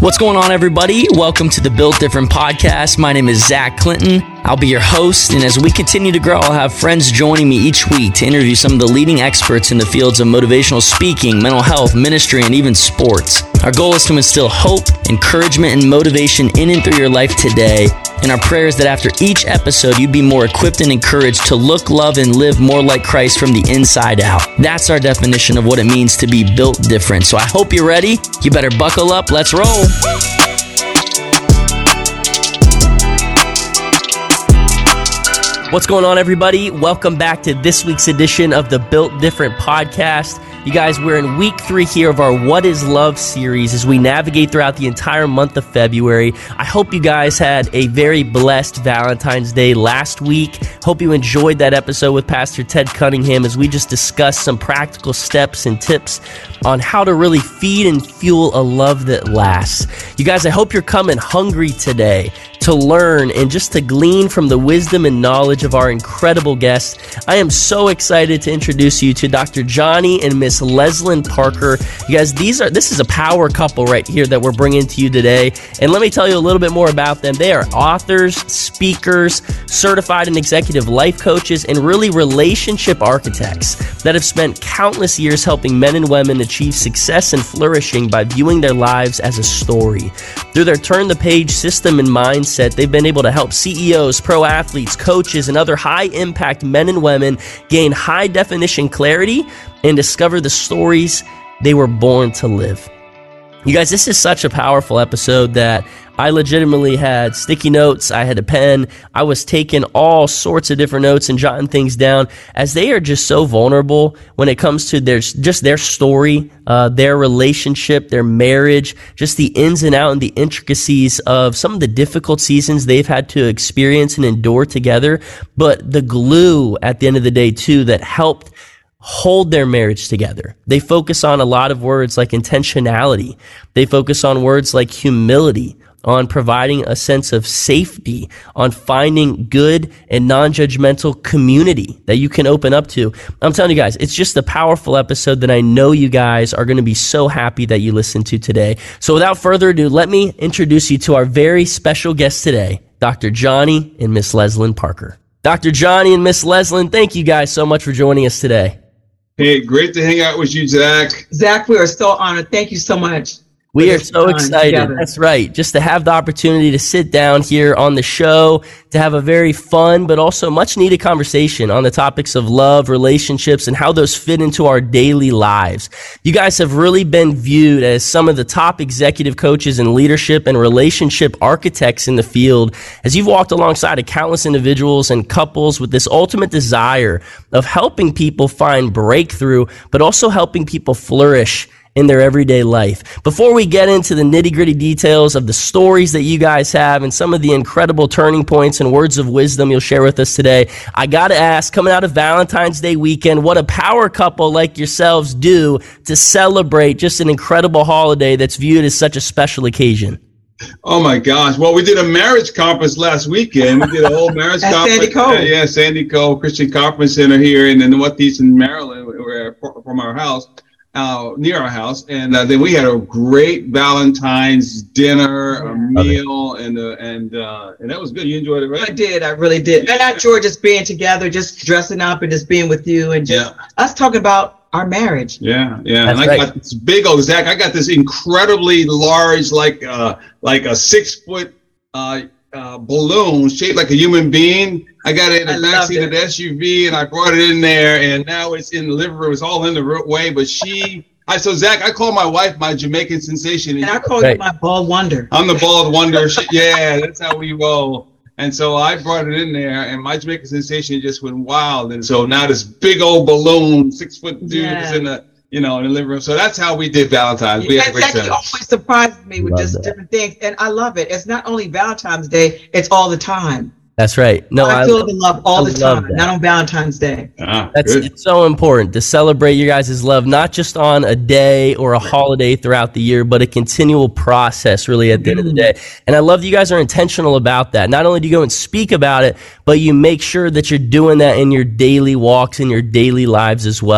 What's going on, everybody? Welcome to the Built Different podcast. My name is Zach Clinton. I'll be your host, and as we continue to grow, I'll have friends joining me each week to interview some of the leading experts in the fields of motivational speaking, mental health, ministry, and even sports. Our goal is to instill hope, encouragement, and motivation in and through your life today. And our prayer is that after each episode, you'd be more equipped and encouraged to look, love, and live more like Christ from the inside out. That's our definition of what it means to be built different. So I hope you're ready. You better buckle up. Let's roll. What's going on, everybody? Welcome back to this week's edition of the Built Different podcast. You guys, we're in week 3 here of our What is Love series as we navigate throughout the entire month of February. I hope you guys had a very blessed Valentine's Day last week. Hope you enjoyed that episode with Pastor Ted Cunningham as we just discussed some practical steps and tips on how to really feed and fuel a love that lasts. You guys, I hope you're coming hungry today to learn and just to glean from the wisdom and knowledge of our incredible guests. I am so excited to introduce you to Dr. Johnny and Miss Leslyn Parker. You guys, this is a power couple right here that we're bringing to you today. And let me tell you a little bit more about them. They are authors, speakers, certified and executive life coaches, and really relationship architects that have spent countless years helping men and women achieve success and flourishing by viewing their lives as a story. Through their turn-the-page system and mindset, they've been able to help CEOs, pro athletes, coaches, and other high-impact men and women gain high-definition clarity and discover the stories they were born to live. You guys, this is such a powerful episode that I legitimately had sticky notes. I had a pen. I was taking all sorts of different notes and jotting things down as they are just so vulnerable when it comes to their story, their relationship, their marriage, just the ins and outs and the intricacies of some of the difficult seasons they've had to experience and endure together. But the glue at the end of the day, too, that helped hold their marriage together. They focus on a lot of words like intentionality. They focus on words like humility, on providing a sense of safety, on finding good and non-judgmental community that you can open up to. I'm telling you guys, it's just a powerful episode that I know you guys are going to be so happy that you listened to today. So without further ado, let me introduce you to our very special guest today, Dr. Johnny and Miss Leslyn Parker. Dr. Johnny and Miss Leslyn, thank you guys so much for joining us today. Hey, great to hang out with you, Zach. Zach, we are so honored. Thank you so much. We are so excited. Together. That's right. Just to have the opportunity to sit down here on the show, to have a very fun but also much needed conversation on the topics of love, relationships, and how those fit into our daily lives. You guys have really been viewed as some of the top executive coaches in leadership and relationship architects in the field as you've walked alongside of countless individuals and couples with this ultimate desire of helping people find breakthrough, but also helping people flourish in their everyday life. Before we get into the nitty-gritty details of the stories that you guys have and some of the incredible turning points and words of wisdom you'll share with us today, I got to ask, coming out of Valentine's Day weekend, what a power couple like yourselves do to celebrate just an incredible holiday that's viewed as such a special occasion. Oh my gosh. Well, we did a marriage conference last weekend. We did a whole marriage conference. Sandy Cove. Sandy Cove Christian Conference Center here in the Northeastern Maryland, from our house. Near our house, and then we had a great Valentine's dinner, a meal, and that was good. You enjoyed it, right? I did. I really did. And I enjoyed just being together, just dressing up and just being with you, and just us talking about our marriage. Yeah. And I got this big old Zach. I got this incredibly large, like a 6-foot balloon shaped like a human being. I got it in the backseat of the SUV, and I brought it in there, and now it's in the living room. It's all in the way, but so Zach, I call my wife my Jamaican sensation. And I call you my bald wonder. I'm the bald wonder. Yeah, that's how we roll. And so I brought it in there, and my Jamaican sensation just went wild. And so now this big old balloon, 6-foot dude is in the living room. So that's how we did Valentine's. We had a great time. You always surprises me with just different things, and I love it. It's not only Valentine's Day; it's all the time. That's right. No, I feel the love all the time, not on Valentine's Day. It's so important to celebrate your guys' love, not just on a day or a holiday throughout the year, but a continual process really at the end of the day. And I love that you guys are intentional about that. Not only do you go and speak about it, but you make sure that you're doing that in your daily walks, in your daily lives as well.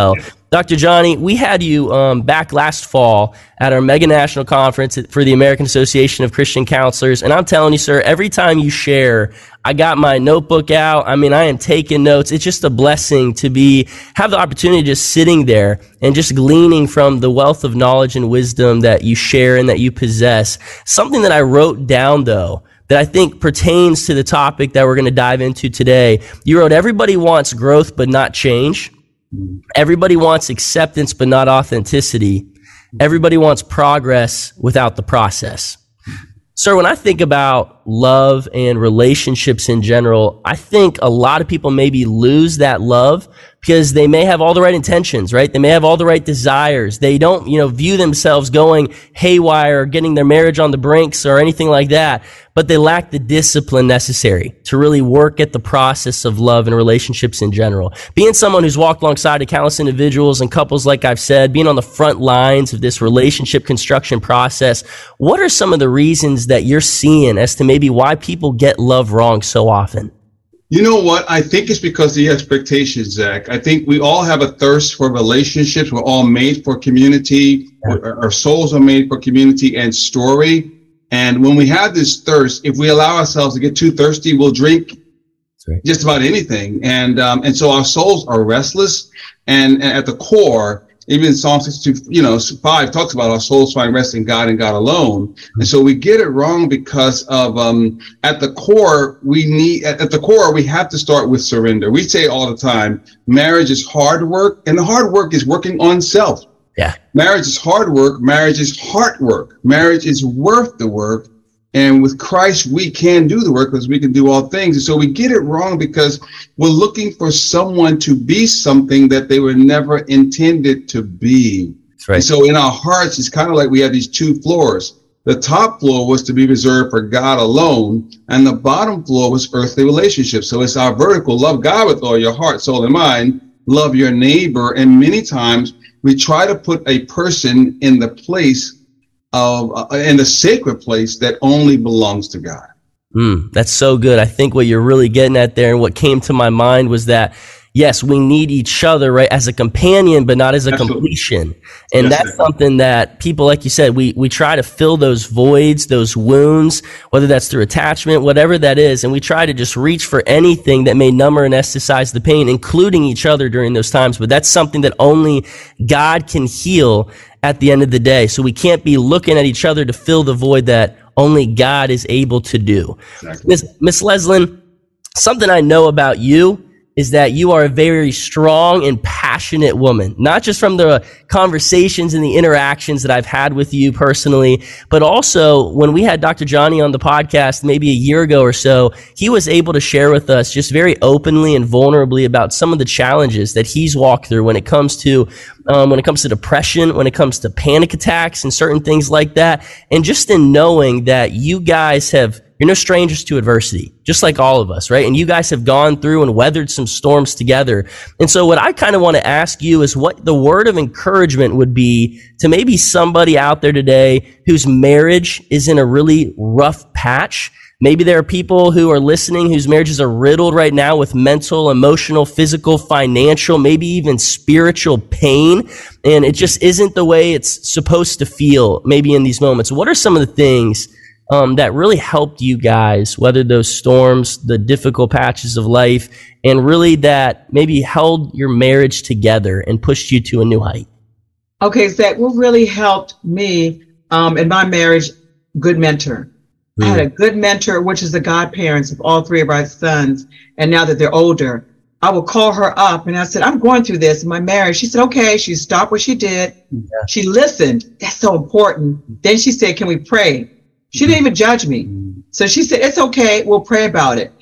Dr. Johnny, we had you back last fall at our mega national conference for the American Association of Christian Counselors. And I'm telling you, sir, every time you share, I got my notebook out. I mean, I am taking notes. It's just a blessing to have the opportunity just sitting there and just gleaning from the wealth of knowledge and wisdom that you share and that you possess. Something that I wrote down, though, that I think pertains to the topic that we're going to dive into today. You wrote, everybody wants growth but not change. Everybody wants acceptance but not authenticity. Everybody wants progress without the process. Sir, when I think about love and relationships in general, I think a lot of people maybe lose that love because they may have all the right intentions, right? They may have all the right desires. They don't, view themselves going haywire or getting their marriage on the brinks or anything like that, but they lack the discipline necessary to really work at the process of love and relationships in general. Being someone who's walked alongside of countless individuals and couples, like I've said, being on the front lines of this relationship construction process, what are some of the reasons that you're seeing as to maybe why people get love wrong so often? You know what? I think it's because of the expectations, Zach. I think we all have a thirst for relationships. We're all made for community. Our souls are made for community and story. And when we have this thirst, if we allow ourselves to get too thirsty, we'll drink just about anything. And so our souls are restless. And at the core, even Psalm 62, 5 talks about our souls find rest in God and God alone. And so we get it wrong because of, at the core, we have to start with surrender. We say all the time, marriage is hard work, and the hard work is working on self. Yeah. Marriage is hard work. Marriage is heart work. Marriage is worth the work. And with Christ, we can do the work because we can do all things. And so we get it wrong because we're looking for someone to be something that they were never intended to be. That's right. And so in our hearts, it's kind of like we have these two floors. The top floor was to be reserved for God alone, and the bottom floor was earthly relationships. So it's our vertical: love God with all your heart, soul, and mind. Love your neighbor. And many times we try to put a person in the place in the sacred place that only belongs to God. That's so good. I think what you're really getting at there, and what came to my mind, was that yes, we need each other, right, as a companion, but not as a completion. And yes, that's something that people, like you said, we try to fill those voids, those wounds, whether that's through attachment, whatever that is, and we try to just reach for anything that may numb or anesthetize the pain, including each other during those times. But that's something that only God can heal at the end of the day. So we can't be looking at each other to fill the void that only God is able to do. Exactly. Miss Leslin, something I know about you is that you are a very strong and passionate woman, not just from the conversations and the interactions that I've had with you personally, but also when we had Dr. Johnny on the podcast maybe a year ago or so, he was able to share with us just very openly and vulnerably about some of the challenges that he's walked through when it comes to depression, when it comes to panic attacks and certain things like that. And just in knowing that you guys you're no strangers to adversity, just like all of us, right? And you guys have gone through and weathered some storms together. And so what I kind of want to ask you is what the word of encouragement would be to maybe somebody out there today whose marriage is in a really rough patch. Maybe there are people who are listening whose marriages are riddled right now with mental, emotional, physical, financial, maybe even spiritual pain. And it just isn't the way it's supposed to feel maybe in these moments. What are some of the things that really helped you guys weather those storms, the difficult patches of life, and really that maybe held your marriage together and pushed you to a new height? Okay, Zach, what really helped me in my marriage, good mentor. I had a good mentor, which is the godparents of all three of our sons. And now that they're older, I would call her up and I said, I'm going through this in my marriage. She said, okay. She stopped what she did. Yeah. She listened. That's so important. Then she said, can we pray? She didn't even judge me. So she said, it's okay. We'll pray about it.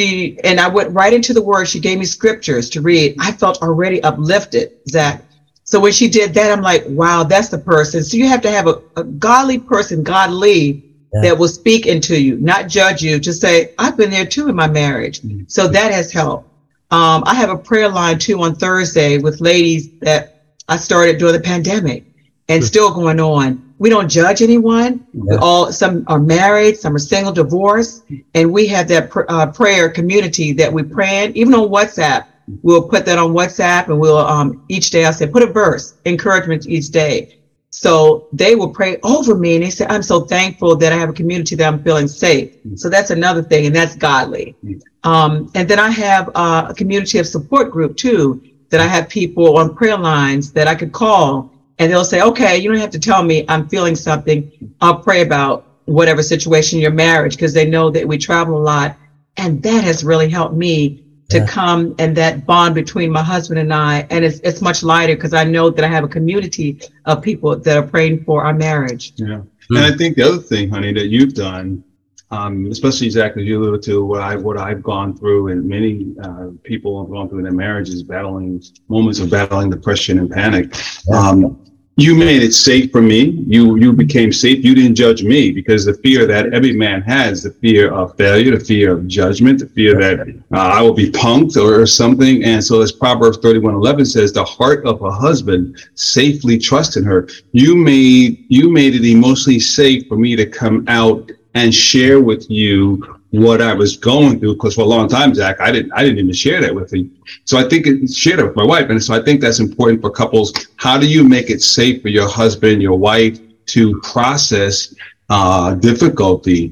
And I went right into the word. She gave me scriptures to read. I felt already uplifted, Zach. So when she did that, I'm like, wow, that's the person. So you have to have a godly person, godly, that will speak into you, not judge you, to say, I've been there too in my marriage. So that has helped. I have a prayer line too on Thursday with ladies that I started during the pandemic and still going on. We don't judge anyone. Some are married, some are single, divorced, and we have that prayer community that we pray in, even on WhatsApp. we'll put that on WhatsApp, and we'll each day I say put a verse, encouragement each day. So they will pray over me, and they say, I'm so thankful that I have a community that I'm feeling safe. So that's another thing, and that's godly. And then I have a community of support group too, that I have people on prayer lines that I could call, and they'll say, okay, you don't have to tell me I'm feeling something. I'll pray about whatever situation, your marriage, because they know that we travel a lot. And that has really helped me to come, and that bond between my husband and I. And it's much lighter because I know that I have a community of people that are praying for our marriage. Yeah. And I think the other thing, honey, that you've done, especially Zach, as you alluded to, what I've gone through, and many people have gone through in their marriages, moments of battling depression and panic. You made it safe for me. You became safe. You didn't judge me, because the fear that every man has, the fear of failure, the fear of judgment, the fear that I will be punked or something. And so as Proverbs 31:11 says, the heart of a husband safely trusts in her. You made it emotionally safe for me to come out and share with you what I was going through, because for a long time, Zach, I didn't even share that with you. So I think shared it with my wife. And so I think that's important for couples. How do you make it safe for your husband, your wife to process difficulty,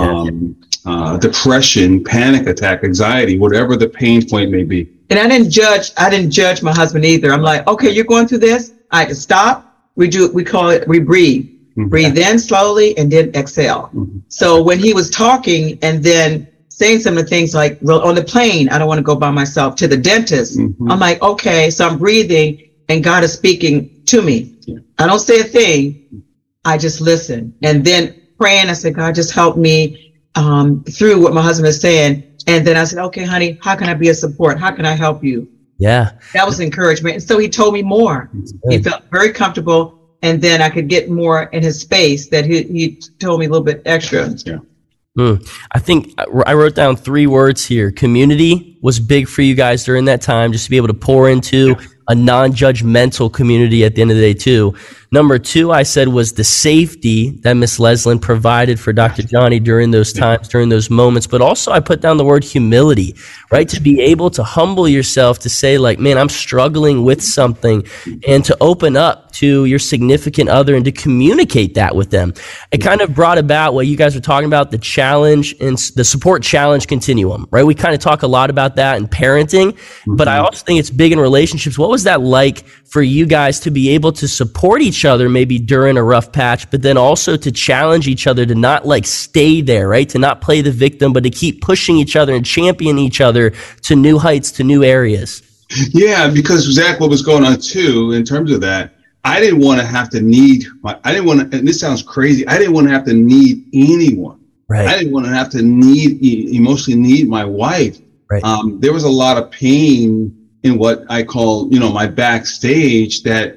depression, panic attack, anxiety, whatever the pain point may be? And I didn't judge my husband either. I'm like, okay, you're going through this. I can stop. We call it, we breathe. Mm-hmm. Breathe in slowly and then exhale. Mm-hmm. So when he was talking and then saying some of the things like, on the plane, I don't want to go by myself, to the dentist. Mm-hmm. I'm like, okay, so I'm breathing and God is speaking to me. Yeah. I don't say a thing. I just listen. And then praying, I said, God, just help me through what my husband is saying. And then I said, okay, honey, how can I be a support? How can I help you? Yeah. That was encouragement. And so he told me more. He felt very comfortable. And then I could get more in his space that he told me a little bit extra. Yeah. I think I wrote down 3 words here. Community was big for you guys during that time, just to be able to pour into a non-judgmental community at the end of the day too. Number 2, I said, was the safety that Miss Leslin provided for Dr. Johnny during those times, during those moments. But also I put down the word humility, right? To be able to humble yourself, to say like, man, I'm struggling with something, and to open up to your significant other and to communicate that with them. It kind of brought about what you guys were talking about, the challenge and the support challenge continuum, right? We kind of talk a lot about that in parenting, but I also think it's big in relationships. What was that like for you guys to be able to support each other maybe during a rough patch, but then also to challenge each other to not like stay there, right? To not play the victim, but to keep pushing each other and champion each other to new heights, to new areas? Yeah, because Zach, what was going on too, in terms of that, I didn't want to have to and this sounds crazy, I didn't want to have to need anyone. Right. I didn't want to have to emotionally need my wife. Right. There was a lot of pain in what I call, my backstage that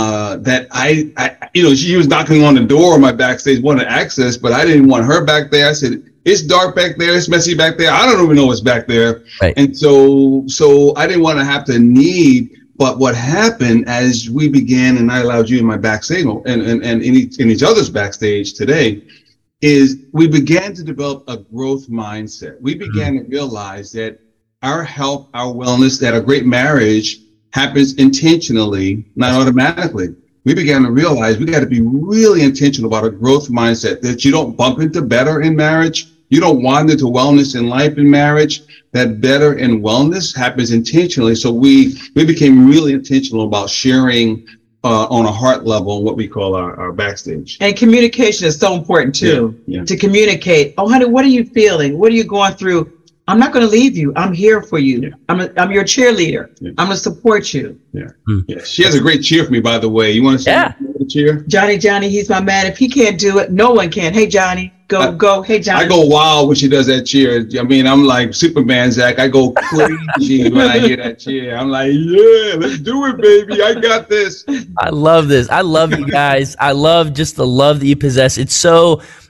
I she was knocking on the door of my backstage, wanted access, but I didn't want her back there. I said, it's dark back there, it's messy back there, I don't even know what's back there. Right. And so I didn't want to have to need. But what happened as we began, and I allowed you in my backstage and in each other's backstage today, is we began to develop a growth mindset. We began to realize that our health, our wellness, that a great marriage happens intentionally, not automatically. We began to realize we got to be really intentional about a growth mindset, that you don't bump into better in marriage. You don't wander to wellness in life in marriage. That better and wellness happens intentionally. So we became really intentional about sharing on a heart level what we call our backstage. And communication is so important too. Yeah. To communicate. Oh, honey, what are you feeling? What are you going through? I'm not going to leave you. I'm here for you. Yeah. I'm your cheerleader. Yeah. I'm going to support you. Yeah. Yeah. She has a great cheer for me, by the way. You want to see the cheer? Johnny, he's my man. If he can't do it, no one can. Hey, Johnny. Go. Hey, Johnny. I go wild when she does that cheer. I mean, I'm like Superman, Zach. I go crazy when I hear that cheer. I'm like, yeah, let's do it, baby. I got this. I love this. I love you guys. I love just the love that you possess. It's so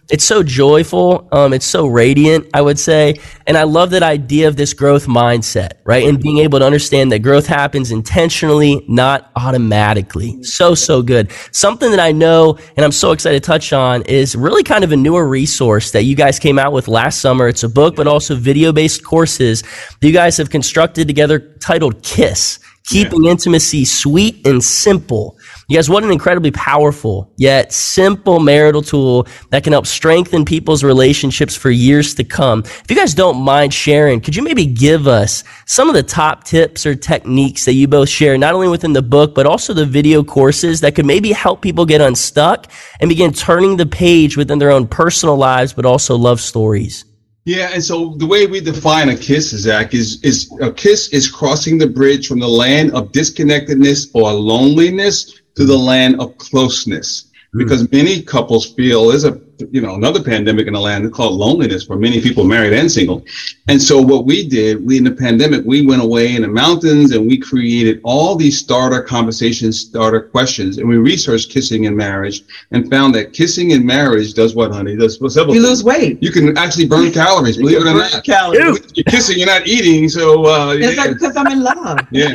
It's so joyful. It's so radiant, I would say. And I love that idea of this growth mindset, right? And being able to understand that growth happens intentionally, not automatically. So good. Something that I know, and I'm so excited to touch on, is really kind of a newer resource that you guys came out with last summer. It's a book, but also video-based courses that you guys have constructed together titled KISS, Keeping Intimacy Sweet and Simple. You guys, what an incredibly powerful yet simple marital tool that can help strengthen people's relationships for years to come. If you guys don't mind sharing, could you maybe give us some of the top tips or techniques that you both share, not only within the book, but also the video courses that could maybe help people get unstuck and begin turning the page within their own personal lives, but also love stories? Yeah, and so the way we define a kiss, Zach, is a kiss is crossing the bridge from the land of disconnectedness or loneliness to the land of closeness. Because many couples feel there's another pandemic in the land called loneliness for many people married and single. And so what we did, in the pandemic, we went away in the mountains and we created all these starter conversations, starter questions, and we researched kissing in marriage and found that kissing in marriage does what, honey? Does several things. Lose weight. You can actually burn calories, believe it or not. Calories. You're kissing, you're not eating. So it's like because I'm in love. Yeah.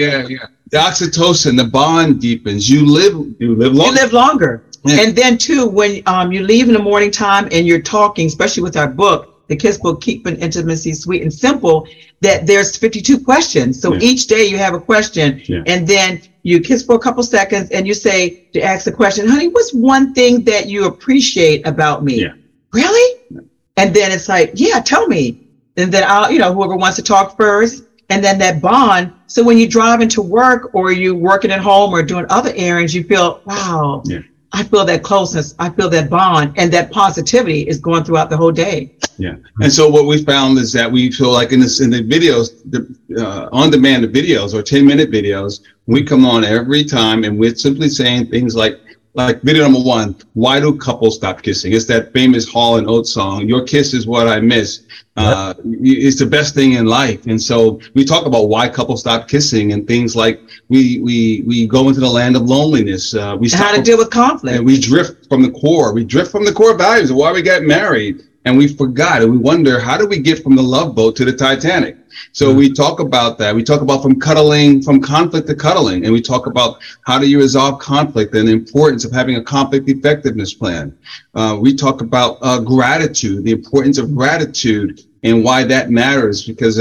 The oxytocin, the bond deepens. You live longer. You live longer. Yeah. And then too, when you leave in the morning time and you're talking, especially with our book, the KISS book, Keeping Intimacy Sweet and Simple, that there's 52 questions. So each day you have a question, and then you kiss for a couple seconds and you say to ask the question, honey, what's one thing that you appreciate about me? Yeah. Really? Yeah. And then it's like, yeah, tell me. And then I'll, whoever wants to talk first. And then that bond. So when you drive into work or you working at home or doing other errands, you feel, wow, I feel that closeness. I feel that bond, and that positivity is going throughout the whole day. Yeah. And so what we found is that we feel like in the videos, on demand videos or 10-minute videos, we come on every time and we're simply saying things like video number 1, why do couples stop kissing? It's that famous Hall & Oates song, your kiss is what I miss. It's the best thing in life. And so we talk about why couples stop kissing and things like we go into the land of loneliness. We stop how to deal with conflict. And we drift from the core. We drift from the core values of why we got married. And we forgot, and we wonder, how do we get from the Love Boat to the Titanic? So we talk about that. We talk about from conflict to cuddling. And we talk about how do you resolve conflict and the importance of having a conflict effectiveness plan. We talk about gratitude, the importance of gratitude and why that matters. Because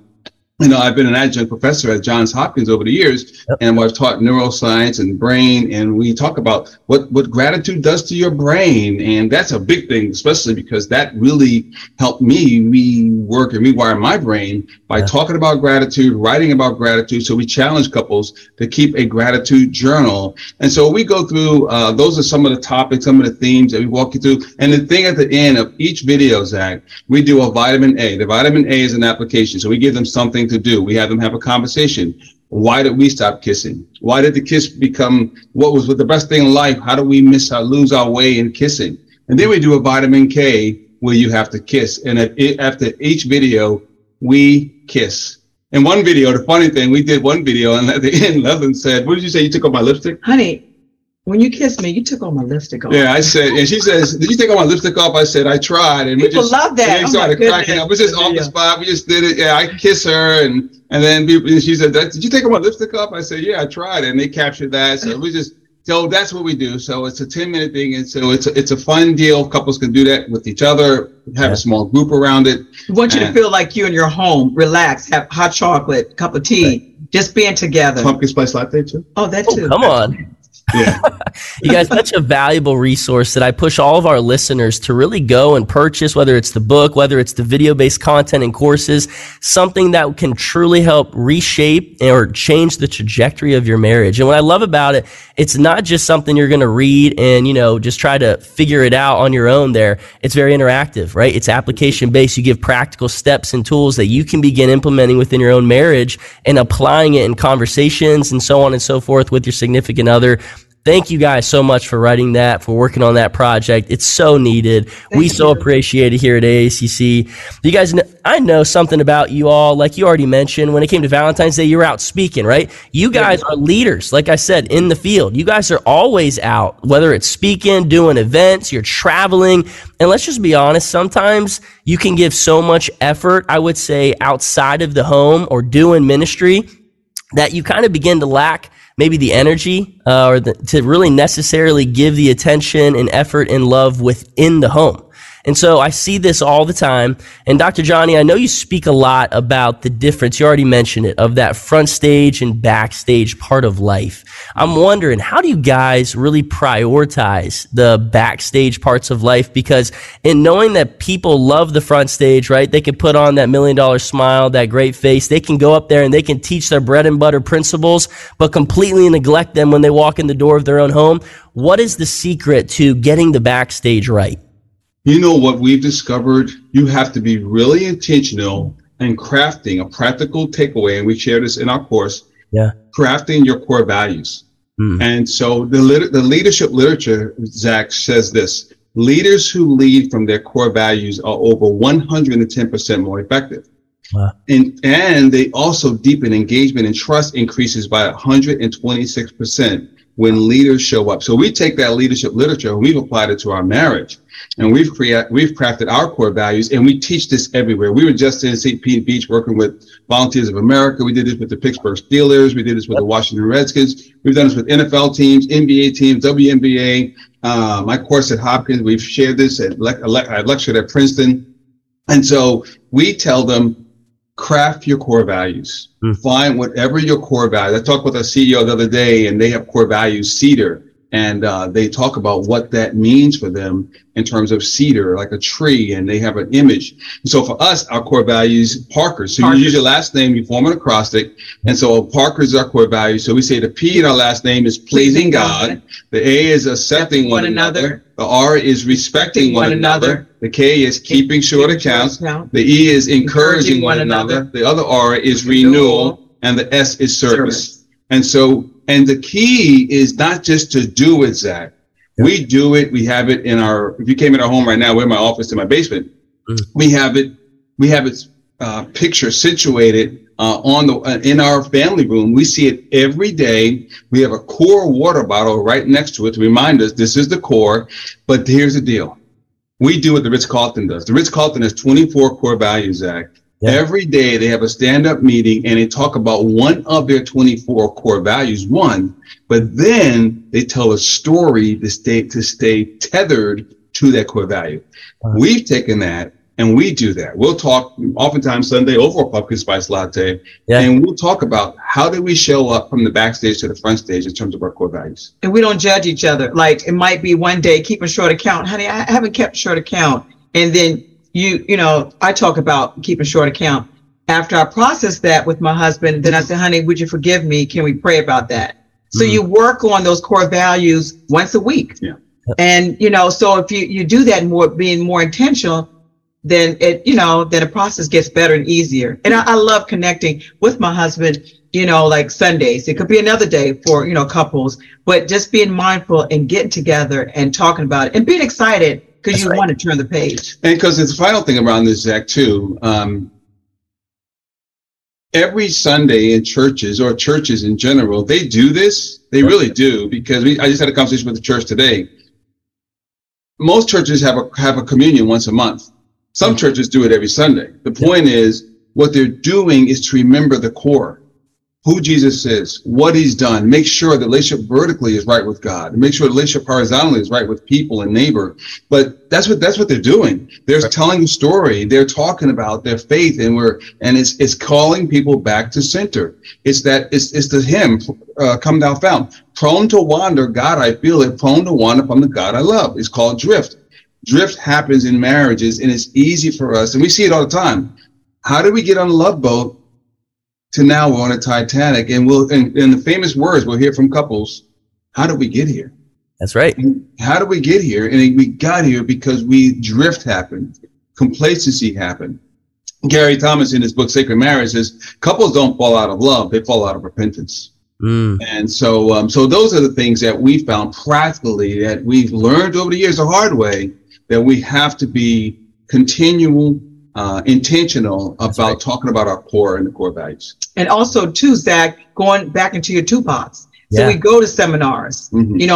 I've been an adjunct professor at Johns Hopkins over the years, and I've taught neuroscience and brain, and we talk about what gratitude does to your brain. And that's a big thing, especially because that really helped me rework and rewire my brain by talking about gratitude, writing about gratitude. So we challenge couples to keep a gratitude journal. And so we go through, those are some of the topics, some of the themes that we walk you through. And the thing at the end of each video, Zach, we do a vitamin A. The vitamin A is an application. So we give them something to do. We have them have a conversation. Why did we stop kissing? Why did the kiss become what was the best thing in life? How do we lose our way in kissing? And then we do a vitamin K where you have to kiss. And after each video, we kiss. In one video, the funny thing, we did one video, and at the end, Leslie said, what did you say? You took off my lipstick? Honey, when you kissed me, you took all my lipstick off. Yeah, I said, and she says, did you take all my lipstick off? I said, I tried. And people love that. And they started cracking up. It was just off the spot. We just did it. Yeah, I kiss her. And then she said, did you take all my lipstick off? I said, yeah, I tried. And they captured that. So that's what we do. So it's a 10-minute thing. And so it's a fun deal. Couples can do that with each other, have a small group around it. We want you to feel like you're in your home, relax, have hot chocolate, cup of tea, just being together. Pumpkin spice latte too. Oh, that too. Come on. Yeah. You guys, such a valuable resource that I push all of our listeners to really go and purchase, whether it's the book, whether it's the video-based content and courses, something that can truly help reshape or change the trajectory of your marriage. And what I love about it, it's not just something you're going to read and, just try to figure it out on your own there. It's very interactive, right? It's application-based. You give practical steps and tools that you can begin implementing within your own marriage and applying it in conversations and so on and so forth with your significant other. Thank you guys so much for writing that, for working on that project. It's so needed. We so appreciate it here at AACC. You guys, I know something about you all. Like you already mentioned, when it came to Valentine's Day, you were out speaking, right? You guys are leaders, like I said, in the field. You guys are always out, whether it's speaking, doing events, you're traveling. And let's just be honest, sometimes you can give so much effort, I would say, outside of the home or doing ministry that you kind of begin to lack maybe the energy to really necessarily give the attention and effort and love within the home. And so I see this all the time. And Dr. Johnny, I know you speak a lot about the difference, you already mentioned it, of that front stage and backstage part of life. I'm wondering, how do you guys really prioritize the backstage parts of life? Because in knowing that people love the front stage, right, they can put on that $1 million smile, that great face, they can go up there and they can teach their bread and butter principles, but completely neglect them when they walk in the door of their own home. What is the secret to getting the backstage right? You know what we've discovered? You have to be really intentional and crafting a practical takeaway. And we share this in our course. Yeah. Crafting your core values. And so the leadership literature, Zach, says this: leaders who lead from their core values are over 110% more effective. Wow. And they also deepen engagement, and trust increases by 126% when leaders show up. So we take that leadership literature and we've applied it to our marriage, and we've crafted our core values, and we teach this everywhere. We were just in St. Pete Beach working with Volunteers of America. We did this with the Pittsburgh Steelers. We did this with the Washington Redskins. We've done this with NFL teams, NBA teams, WNBA. My course at Hopkins, we've shared this I lectured at Princeton. And so we tell them, craft your core values. Find whatever your core values. I talked with our CEO the other day, and they have core values, Cedar. And they talk about what that means for them in terms of cedar, like a tree, and they have an image. So for us, our core values, Parker. So you use your last name, you form an acrostic. And so Parker is our core value. So we say the P in our last name is pleasing God. The A is accepting one another. The R is respecting one another. The K is keeping short accounts. The E is encouraging one another. The other R is renewal. And the S is service. And so, and the key is not just to do it, Zach. We do it. We have it in if you came in our home right now, we're in my office in my basement. We have it picture situated in our family room. We see it every day. We have a core water bottle right next to it to remind us this is the core. But here's the deal. We do what the Ritz-Carlton does. The Ritz-Carlton has 24 core values, Zach. Yeah. Every day they have a stand-up meeting and they talk about one of their 24 core values, but then they tell a story to stay tethered to that core value. We've taken that and we do that. We'll talk oftentimes Sunday over a pumpkin spice latte, and we'll talk about how do we show up from the backstage to the front stage in terms of our core values. And we don't judge each other. Like it might be one day, keep a short account. Honey, I haven't kept short account. And then you know, I talk about keeping short account. After I process that with my husband, then I say, honey, would you forgive me? Can we pray about that? So you work on those core values once a week. Yeah. And, you know, so if you do that being more intentional, then the process gets better and easier. And I love connecting with my husband, you know, like Sundays. It could be another day for, you know, couples, but just being mindful and getting together and talking about it and being excited. Because you want to turn the page. And because it's the final thing around this, Zach, too. Every Sunday in churches or churches in general, they do this. They really do, because I just had a conversation with the church today. Most churches have a communion once a month. Some churches do it every Sunday. The point is, what they're doing is to remember the core. Who Jesus is, what he's done, make sure the relationship vertically is right with God, and make sure the relationship horizontally is right with people and neighbor. But that's what they're doing. They're telling a story. They're talking about their faith, and it's calling people back to center. It's the hymn, Come Thou Fount. Prone to wander, God I feel it. Prone to wander from the God I love. It's called drift. Drift happens in marriages, and it's easy for us, and we see it all the time. How do we get on a love boat to now we're on a Titanic, and the famous words we'll hear from couples, how did we get here? That's right. How did we get here? And we got here because drift happened. Complacency happened. Gary Thomas in his book, Sacred Marriage, says couples don't fall out of love. They fall out of repentance. And so those are the things that we found practically that we've learned over the years the hard way, that we have to be intentional about talking about our core and the core values. And also too, Zach, going back into your toolbox. So we go to seminars,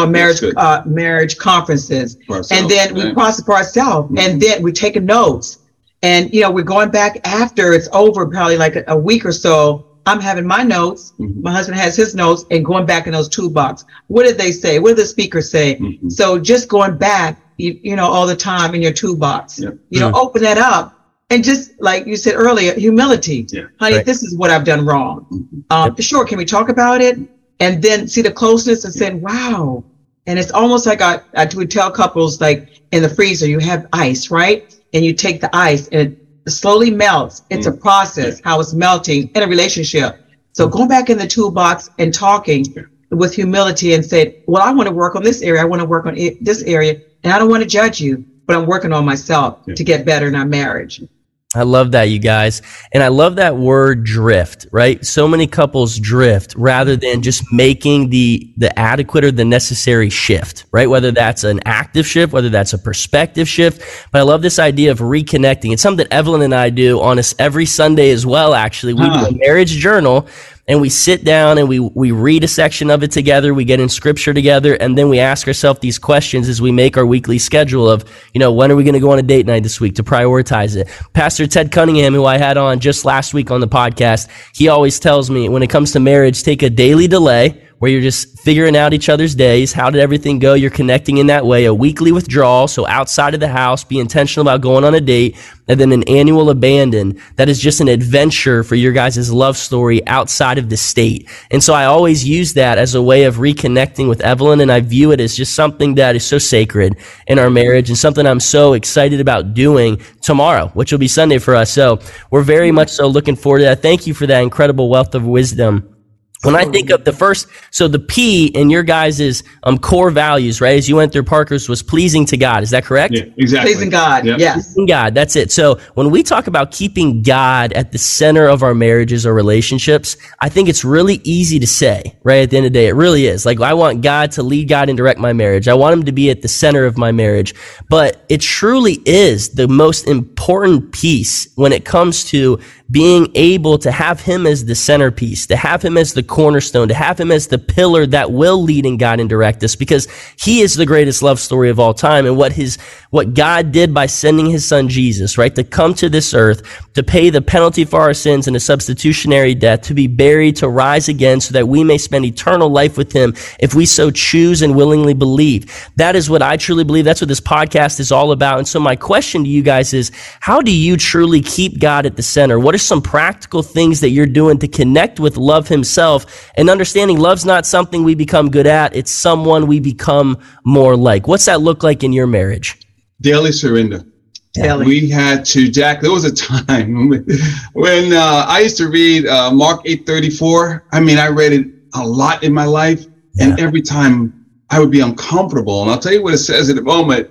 marriage conferences, and then we process for ourselves, and then we're taking notes. And, we're going back after it's over, probably like a week or so. I'm having my notes. My husband has his notes, and going back in those toolbox. What did they say? What did the speaker say? So just going back, all the time in your toolbox, open that up. And just like you said earlier, humility. Honey, this is what I've done wrong. Sure, can we talk about it? And then see the closeness and say, wow. And it's almost like I would tell couples, like in the freezer, you have ice, right? And you take the ice and it slowly melts. It's a process, how it's melting in a relationship. So going back in the toolbox and talking with humility and say, well, I want to work on this area. I want to work on this area. And I don't want to judge you, but I'm working on myself to get better in our marriage. I love that, you guys. And I love that word drift, right? So many couples drift rather than just making the adequate or the necessary shift, right? Whether that's an active shift, whether that's a perspective shift. But I love this idea of reconnecting. It's something that Evelyn and I do on us every Sunday as well, actually. We do a marriage journal. And we sit down and we read a section of it together. We get in scripture together, and then we ask ourselves these questions as we make our weekly schedule of, when are we going to go on a date night this week to prioritize it? Pastor Ted Cunningham, who I had on just last week on the podcast, he always tells me when it comes to marriage, take a daily delay where you're just figuring out each other's days. How did everything go? You're connecting in that way. A weekly withdrawal, so outside of the house, be intentional about going on a date, and then an annual abandon. That is just an adventure for your guys' love story outside of the state. And so I always use that as a way of reconnecting with Evelyn, and I view it as just something that is so sacred in our marriage and something I'm so excited about doing tomorrow, which will be Sunday for us. So we're very much so looking forward to that. Thank you for that incredible wealth of wisdom. When I think of the P in your guys' core values, right, as you went through Parker's, was pleasing to God. Is that correct? Yeah, exactly. Pleasing God, yes. Pleasing God, that's it. So when we talk about keeping God at the center of our marriages or relationships, I think it's really easy to say, right, at the end of the day. It really is. Like, I want God to lead, God, and direct my marriage. I want him to be at the center of my marriage. But it truly is the most important piece when it comes to being able to have him as the centerpiece, to have him as the cornerstone, to have him as the pillar that will lead and guide and direct us, because he is the greatest love story of all time. And what God did by sending his son Jesus, right, to come to this earth, to pay the penalty for our sins in a substitutionary death, to be buried, to rise again so that we may spend eternal life with him if we so choose and willingly believe. That is what I truly believe. That's what this podcast is all about. And so my question to you guys is, how do you truly keep God at the center? What are some practical things that you're doing to connect with love himself, and understanding love's not something we become good at, it's someone we become more like? What's that look like in your marriage? Daily surrender. Daily. We had to, Jack, there was a time when I used to read Mark 8:34. I mean, I read it a lot in my life, and every time I would be uncomfortable. And I'll tell you what it says in a moment.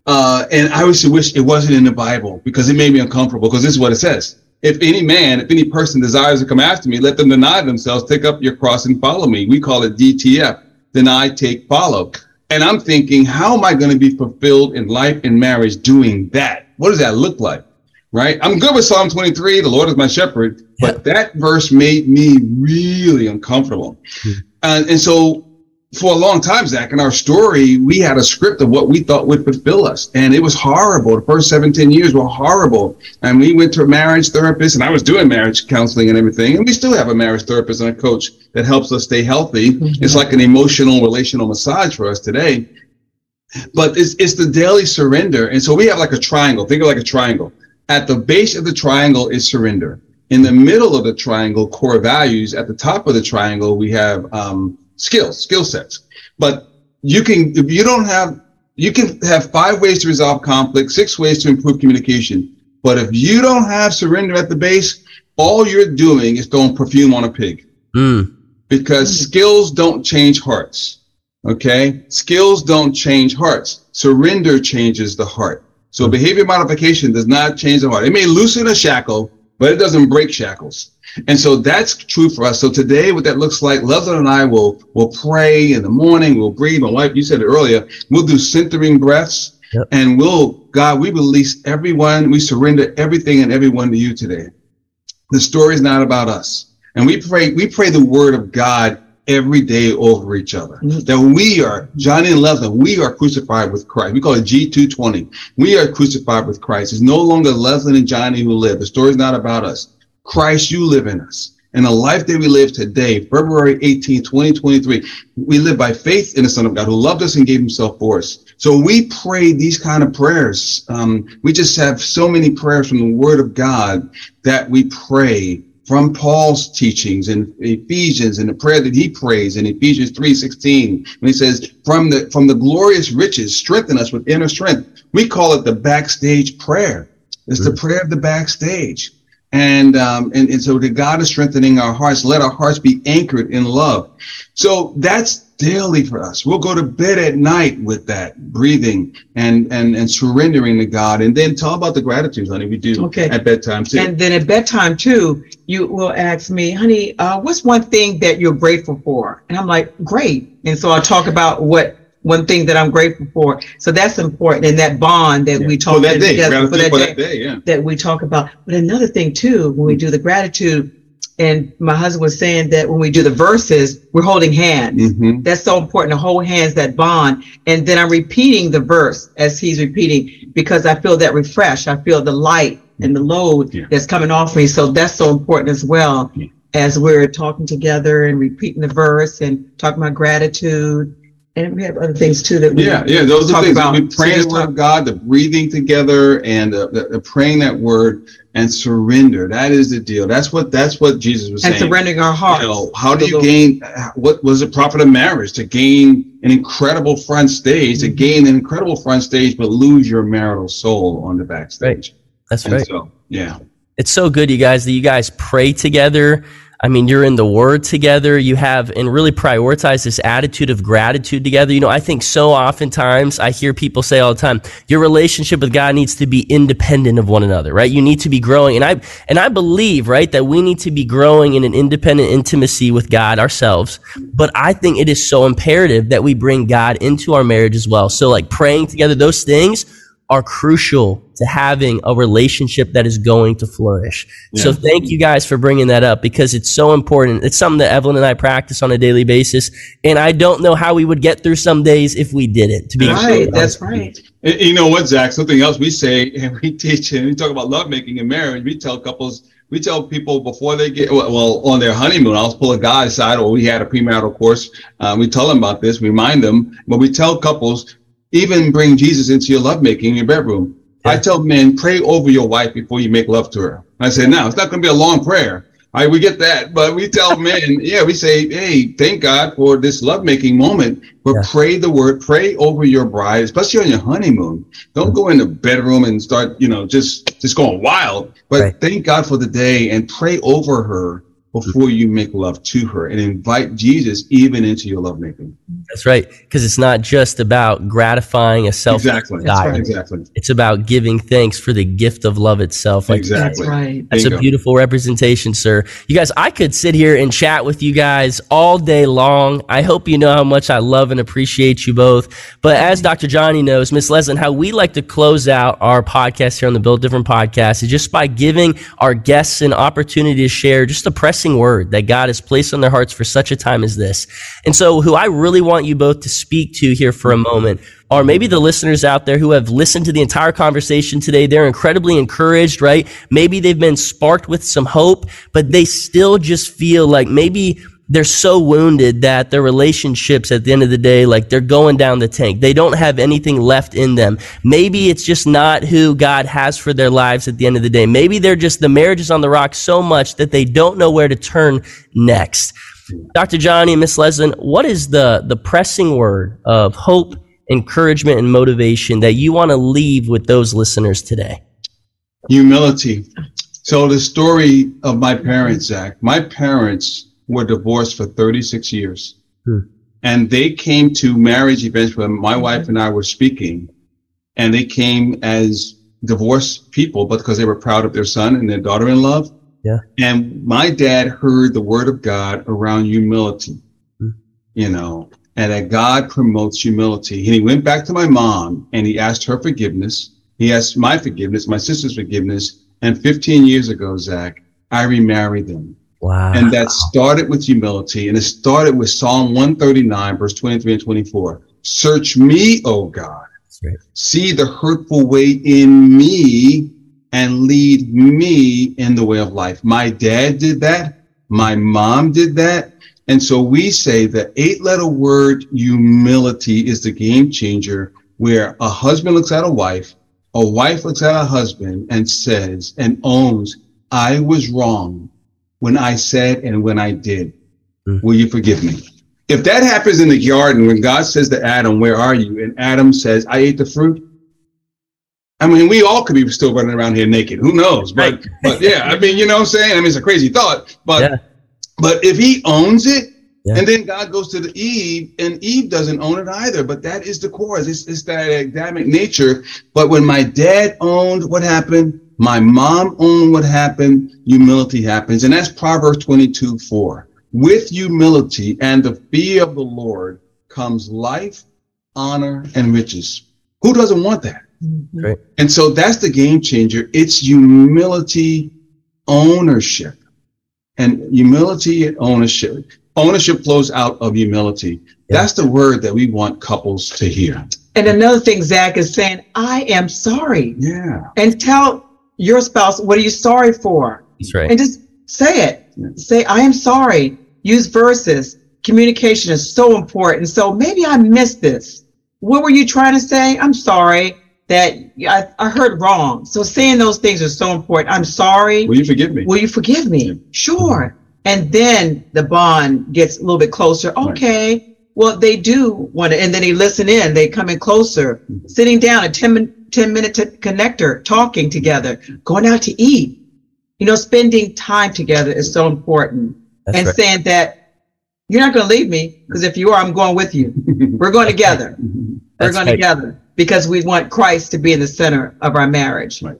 And I used to wish it wasn't in the Bible, because it made me uncomfortable, because this is what it says. If any person desires to come after me, let them deny themselves, take up your cross and follow me. We call it DTF, deny, take, follow. And I'm thinking, how am I going to be fulfilled in life and marriage doing that? What does that look like? Right? I'm good with Psalm 23, the Lord is my shepherd, but that verse made me really uncomfortable. And so for a long time, Zach, in our story, we had a script of what we thought would fulfill us. And it was horrible. The first 17 years were horrible. And we went to a marriage therapist, and I was doing marriage counseling and everything. And we still have a marriage therapist and a coach that helps us stay healthy. It's like an emotional, relational massage for us today. But it's the daily surrender. And so we have like a triangle. Think of like a triangle. At the base of the triangle is surrender. In the middle of the triangle, core values. At the top of the triangle, we have skill sets. But you can have 5 ways to resolve conflict, 6 ways to improve communication. But if you don't have surrender at the base, all you're doing is throwing perfume on a pig. Because skills don't change hearts. Okay? Skills don't change hearts. Surrender changes the heart. So behavior modification does not change the heart. It may loosen a shackle, but it doesn't break shackles. And so that's true for us. So today, what that looks like, Leslie and I will pray in the morning. We'll breathe. My wife, you said it earlier, we'll do centering breaths. Yep. And God, we release everyone. We surrender everything and everyone to you today. The story is not about us. And we pray the word of God every day over each other. Mm-hmm. That we are, Johnny and Leslie, we are crucified with Christ. We call it G220. We are crucified with Christ. It's no longer Leslie and Johnny who live. The story is not about us. Christ, you live in us. And the life that we live today, February 18, 2023, we live by faith in the Son of God who loved us and gave himself for us. So we pray these kind of prayers. We just have so many prayers from the Word of God that we pray from Paul's teachings in Ephesians and the prayer that he prays in Ephesians 3:16, when he says, from the glorious riches, strengthen us with inner strength. We call it the backstage prayer. It's the prayer of the backstage. And so that God is strengthening our hearts. Let our hearts be anchored in love. So that's daily for us. We'll go to bed at night with that, breathing and surrendering to God. And then tell about the gratitude, honey, we do at bedtime too. And then at bedtime too, you will ask me, honey, what's one thing that you're grateful for? And I'm like, great. And so I'll talk about what one thing that I'm grateful for. So that's important. And that bond that we talk about that we talk about. But another thing too, when we do the gratitude, and my husband was saying that when we do the verses, we're holding hands. Mm-hmm. That's so important to hold hands, that bond. And then I'm repeating the verse as he's repeating, because I feel that refresh. I feel the light and the load that's coming off me. So that's so important as well, as we're talking together and repeating the verse and talking about gratitude. And we have other things too that we those are things. We pray the word of God, the breathing together, and the praying that word and surrender. That is the deal. That's what Jesus was saying. And surrendering our hearts. You know, how do you gain? What was the profit of marriage? To gain an incredible front stage, to gain an incredible front stage, but lose your marital soul on the backstage. Right. That's right. So, it's so good, you guys, that you guys pray together. I mean, you're in the Word together. You have and really prioritize this attitude of gratitude together. You know, I think so oftentimes I hear people say all the time, your relationship with God needs to be independent of one another, right? You need to be growing. And I believe, right, that we need to be growing in an independent intimacy with God ourselves. But I think it is so imperative that we bring God into our marriage as well. So like praying together, those things are crucial to having a relationship that is going to flourish. Yeah. So thank you guys for bringing that up, because it's so important. It's something that Evelyn and I practice on a daily basis. And I don't know how we would get through some days if we didn't. To be right, that's right. And you know what, Zach? Something else we say, and we teach, and we talk about lovemaking and marriage. We tell people before they get, on their honeymoon, I'll pull a guy aside, or we had a premarital course. We tell them about this, remind them, but we tell couples, even bring Jesus into your lovemaking in your bedroom. Yeah. I tell men, pray over your wife before you make love to her. I say, now, it's not going to be a long prayer. All right, we get that. But we tell men, we say, hey, thank God for this lovemaking moment. But pray the word, pray over your bride, especially on your honeymoon. Don't go in the bedroom and start, just going wild. But thank God for the day and pray over her before you make love to her, and invite Jesus even into your lovemaking. That's right, because it's not just about gratifying a selfish desire. Exactly. It's about giving thanks for the gift of love itself. Exactly. That's right. That's a beautiful representation, sir. You guys, I could sit here and chat with you guys all day long. I hope you know how much I love and appreciate you both. But as Dr. Johnny knows, Miss Leslie, how we like to close out our podcast here on the Built Different podcast is just by giving our guests an opportunity to share just a pressing word that God has placed on their hearts for such a time as this. And so who I really want you both to speak to here for a moment are maybe the listeners out there who have listened to the entire conversation today. They're incredibly encouraged, right? Maybe they've been sparked with some hope, but they still just feel like maybe they're so wounded that their relationships at the end of the day, like they're going down the tank. They don't have anything left in them. Maybe it's just not who God has for their lives at the end of the day. Maybe the marriage is on the rocks so much that they don't know where to turn next. Dr. Johnny and Miss Leslie, what is the pressing word of hope, encouragement, and motivation that you want to leave with those listeners today? Humility. So the story of my parents, Zach, my parents were divorced for 36 years. And they came to marriage events when my wife and I were speaking, and they came as divorced people, but because they were proud of their son and their daughter-in-law. Yeah. And my dad heard the word of God around humility, you know, and that God promotes humility. And he went back to my mom and he asked her forgiveness. He asked my forgiveness, my sister's forgiveness. And 15 years ago, Zach, I remarried them. Wow. And that started with humility. And it started with Psalm 139, verse 23 and 24. Search me, O God. That's right. See the hurtful way in me and lead me in the way of life. My dad did that. My mom did that. And so we say the 8-letter word humility is the game changer, where a husband looks at a wife looks at a husband and says and owns, I was wrong when I said and when I did. Will you forgive me? If that happens in the garden, when God says to Adam, where are you? And Adam says, I ate the fruit. I mean, we all could be still running around here naked. Who knows? But yeah, I mean, you know what I'm saying? I mean, it's a crazy thought, but if he owns it, and then God goes to the Eve, and Eve doesn't own it either. But that is the core. It's that Adamic nature. But when my dad owned what happened, my mom owned what happened, humility happens. And that's Proverbs 22:4. With humility and the fear of the Lord comes life, honor, and riches. Who doesn't want that? Right. And so that's the game changer. It's humility, ownership. And humility and ownership. Ownership flows out of humility. Yeah. That's the word that we want couples to hear. And another thing, Zach, is saying, I am sorry. Yeah. And tell your spouse, what are you sorry for? That's right. And just say it. Yeah. Say, I am sorry. Use verses. Communication is so important. So maybe I missed this. What were you trying to say? I'm sorry that I heard wrong. So saying those things are so important. I'm sorry. Will you forgive me? Will you forgive me? Yeah. Sure. Mm-hmm. And then the bond gets a little bit closer. Okay. Right. Well, they do want to, and then they listen in, they come in closer, sitting down, a 10-minute connector, talking together, going out to eat, you know, spending time together is so important. That's and right. Saying that you're not going to leave me, because if you are, I'm going with you. We're going together. We're going together because we want Christ to be in the center of our marriage. Right.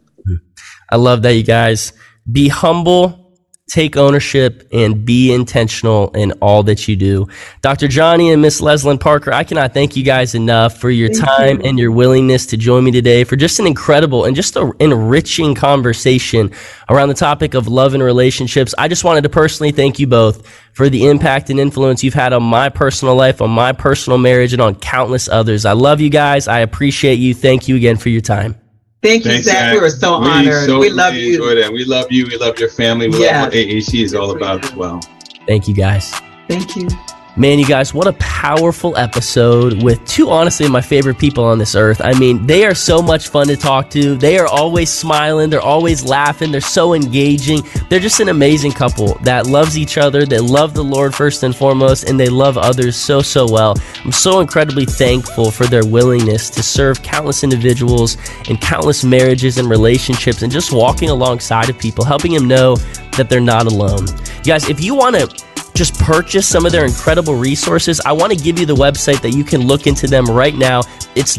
I love that, you guys. Be humble. Take ownership and be intentional in all that you do. Dr. Johnny and Miss Leslyn Parker, I cannot thank you guys enough for your time and your willingness to join me today for just an incredible and just an enriching conversation around the topic of love and relationships. I just wanted to personally thank you both for the impact and influence you've had on my personal life, on my personal marriage, and on countless others. I love you guys. I appreciate you. Thank you again for your time. Thank you, Zach. We were so honored. We love you. That. We love you. We love your family. We love what AAC is all about as well. Thank you, guys. Thank you. Man, you guys, what a powerful episode with two, honestly, my favorite people on this earth. I mean, they are so much fun to talk to. They are always smiling. They're always laughing. They're so engaging. They're just an amazing couple that loves each other. They love the Lord first and foremost, and they love others so, so well. I'm so incredibly thankful for their willingness to serve countless individuals and countless marriages and relationships, and just walking alongside of people, helping them know that they're not alone. You guys, if you want to just purchase some of their incredible resources, I want to give you the website that you can look into them right now. It's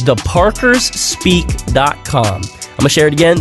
theparkersspeak.com. I'm going to share it again,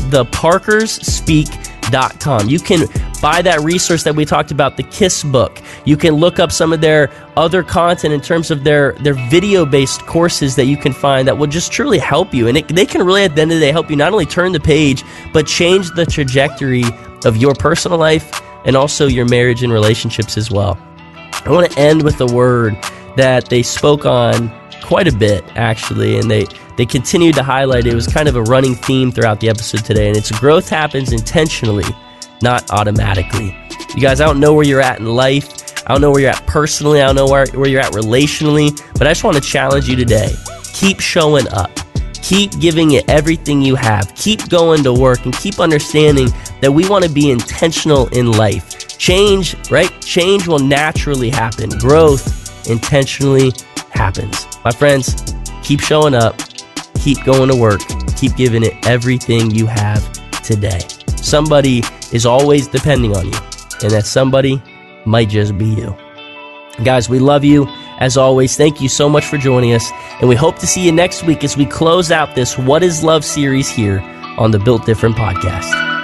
theparkersspeak.com. You can buy that resource that we talked about, the KISS book. You can look up some of their other content in terms of their video-based courses that you can find that will just truly help you. And they can really, at the end of the day, help you not only turn the page, but change the trajectory of your personal life and also your marriage and relationships as well. I want to end with a word that they spoke on quite a bit, actually, and they continued to highlight. It was kind of a running theme throughout the episode today, and it's growth happens intentionally, not automatically. You guys, I don't know where you're at in life. I don't know where you're at personally. I don't know where you're at relationally, but I just want to challenge you today. Keep showing up. Keep giving it everything you have. Keep going to work and keep understanding that we want to be intentional in life. Change, right? Change will naturally happen. Growth intentionally happens. My friends, keep showing up. Keep going to work. Keep giving it everything you have today. Somebody is always depending on you, and that somebody might just be you. Guys, we love you. As always, thank you so much for joining us, and we hope to see you next week as we close out this What is Love series here on the Built Different podcast.